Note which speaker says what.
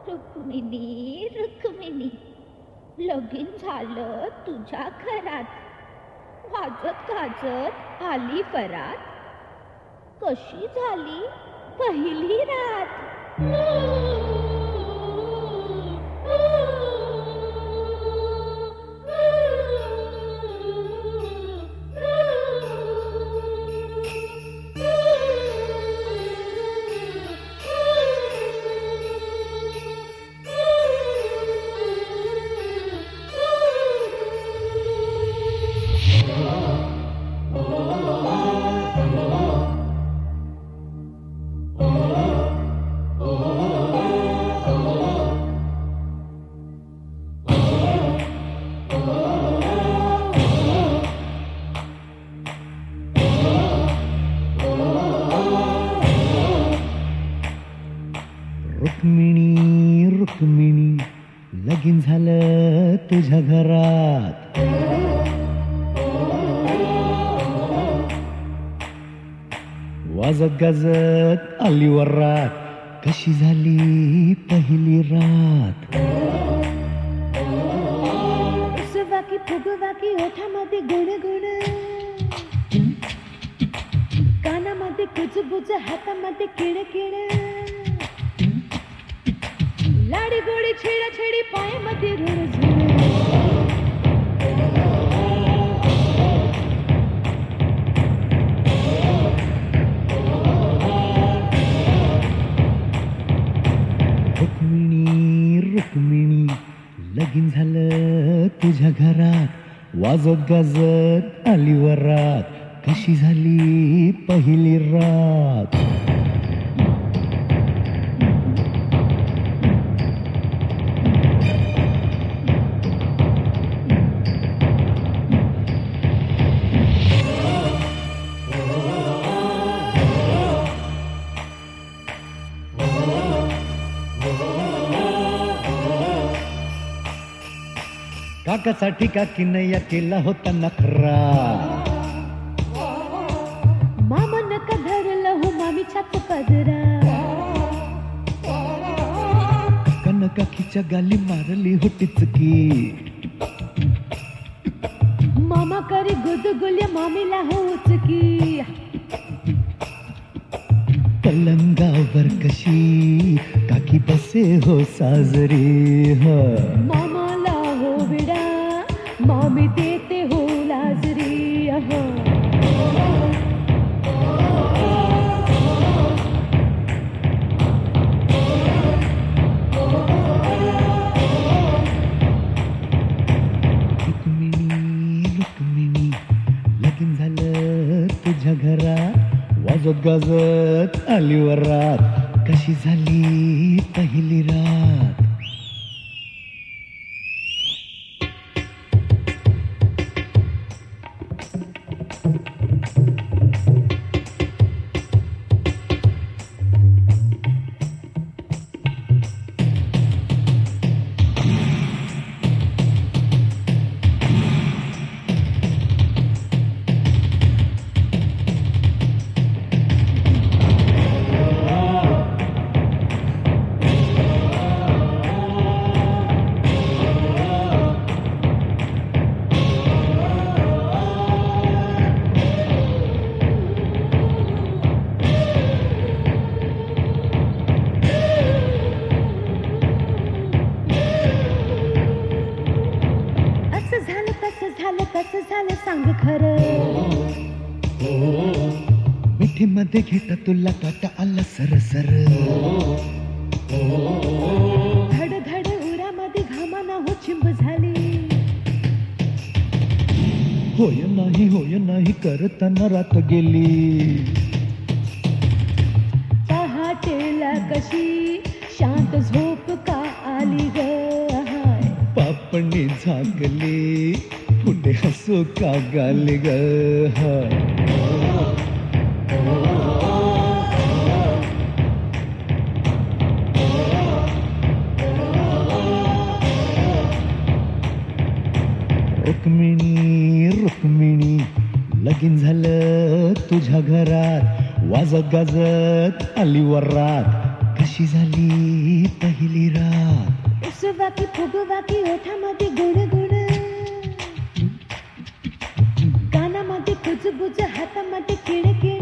Speaker 1: रुक्मिणी रुक्मिणी, लगीन झालं तुझ्या घरात, वाजत गाजत आली वरात, कशी झाली पहिली रात.
Speaker 2: रुक्मिणी रुक्मिणी, लगीन झालं तुझ्या घरात, वाजत गाजत आली वरात, कशी झाली पहिली रात.
Speaker 1: उसवा की फुगवा की ओठामध्ये गुणगुण, कानामध्ये कुजबुज, हातामध्ये किणकिण, लाडी गोडी छेडा छेडी, पायामध्ये रुणझुण.
Speaker 2: रुक्मिणी रुक्मिणी, लगीन झालं तुझ्या घरात, वाजत गाजत आली वरात, कशी झाली पहिली रात. काकासाठी काकीनया केला होता नखरा,
Speaker 1: मामा नका धरलं हो मामीच्या पदरा,
Speaker 2: कनकाकीच्या गाली मारली होती चुकी,
Speaker 1: मामा करी गुदगुल्या मामीला हो उचकी.
Speaker 2: पलंगावर कशी काकी बसे हो साजरी,
Speaker 1: मामाला हो विडा, मामी देते हो लाजरी.
Speaker 2: रुक्मिणी रुक्मिणी, लगीन झालं तुझ्या घरात, वाजत गाजत आली वरात, कशी झाली पहिली रात.
Speaker 1: कसं झालं सांग खरं,
Speaker 2: मिठी मध्ये घेता तुला काटा आला सरसर,
Speaker 1: धड धड उरामध्ये घामाना हो चिंब झाली.
Speaker 2: होय नाही करताना रात गेली,
Speaker 1: पहाटेला कशी शांत झोप का आली ग,
Speaker 2: पापणी झाकली पुढे हसू का गाली ग. रुक्मिणी रुक्मिणी, लगीन झालं तुझ्या घरात, वाजत गाजत आली वरात, कशी झाली पहिली रात
Speaker 1: उसवा की फुगवा की ओठामध्ये गुणगुण कानामध्ये कुजबुज हातामध्ये किणकिण